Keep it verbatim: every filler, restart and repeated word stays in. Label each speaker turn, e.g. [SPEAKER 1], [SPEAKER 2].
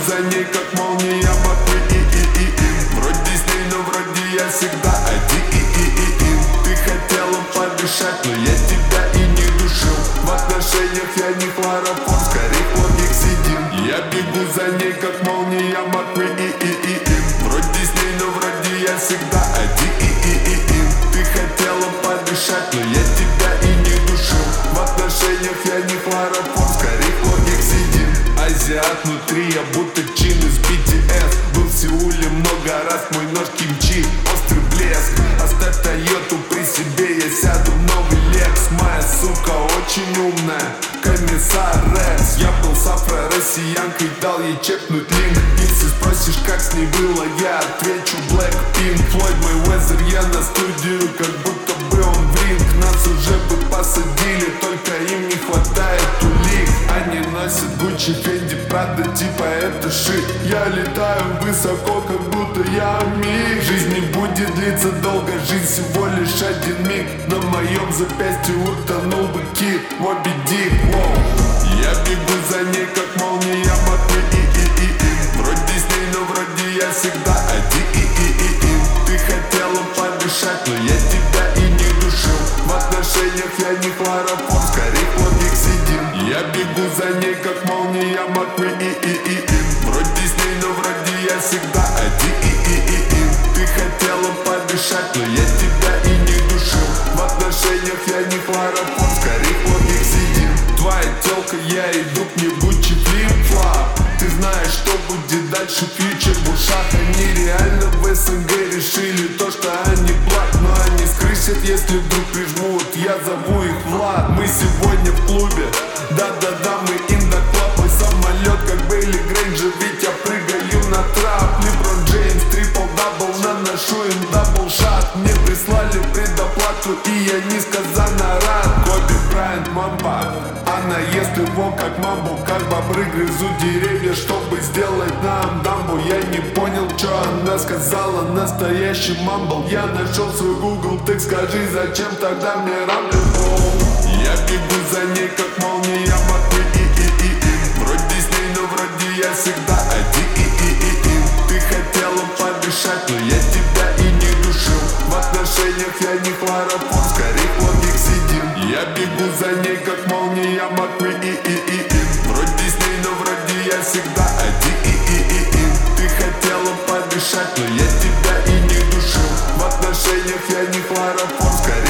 [SPEAKER 1] за ней, как молния, Москвы и и и и Вроде с ней, но вроде я всегда один и и и и Ты хотела подышать, но я тебя и не душил. В отношениях я не хлороформ, скорее хлоргексидин. Я бегу за ней, как молния, Москвы и и и и Вроде с ней, но вроде я всегда один и и и и Ты хотела подышать, но я тебя и не душил. В отношениях я не хлороформ, скорее хлоргексидин. Азиат внутри, я будто чин из би ти эс. Был в Сеуле много раз, мой нож кимчи, острый блеск. Оставь Тойоту при себе, я сяду в новый Лекс. Моя сука очень умная, комиссар Рекс. Я был с афро-россиянкой, дал ей чекнуть линк. Если спросишь, как с ней было, я отвечу Blackpink. Флойд мой Уэзер, я на студию, как будто бы он в ринг. Нас уже бы посадили, только им не хватает улик. Они носят Гуччи, Фенди, Прада, типа это шит. Я летаю высоко, как будто я миг. Жизнь не будет длиться долго, жизнь всего лишь один миг. На моем запястье утонул бы кит, Моби Дик, воу. Я бегу за ней, как молния, Москвы и и и и Вроде с ней, но вроде я всегда один и и и и Ты хотела подышать, но я тебя и не душил. В отношениях я не хлороформ, скорее хлоргексидин. Я бегу за ней, как молния, Москвы и и и и Вроде с ней, но вроде я всегда один и и и и Ты хотела подышать, но я тебя и не душил. В отношениях я не хлороформ, скорее хлоргексидин. Твоя телка, я иду к ней Гуччи флип-флап. Ты знаешь, что будет дальше, фьючер Буршах. Они реально в эс эн гэ решили то, что они благ. Но они скрысят, если вдруг прижмут, я зову их Влад. Мы сегодня в клубе, да-да-да, мы in the club. Мой самолет, как Бейли Грейнджер, ведь я прыгаю на трап. Леброн Джеймс, трипл-дабл, наношу им дабл-шат. Мне прислали предоплату, и я несказанно рад. Коби Брайант, мамба, она ест его как мамбу. Как бобры грызут деревья, чтобы сделать нам дамбу. Я не понял, что она сказала, настоящий мамбл. Я нашел свой Google, так скажи, зачем тогда мне рамблер? Я бегу за ней, как молния, Москвы и и и и Вроде с ней, но вроде я всегда один и и и и Ты хотела подышать, но я тебя и не душил. В отношениях я не хлороформ, скорее хлоргексидин. Я бегу за ней, как молния, Москвы и и и и Вроде с ней, но вроде я всегда один и и и и Ты хотела подышать, но я тебя и не душил. В отношениях я не хлороформ, скорее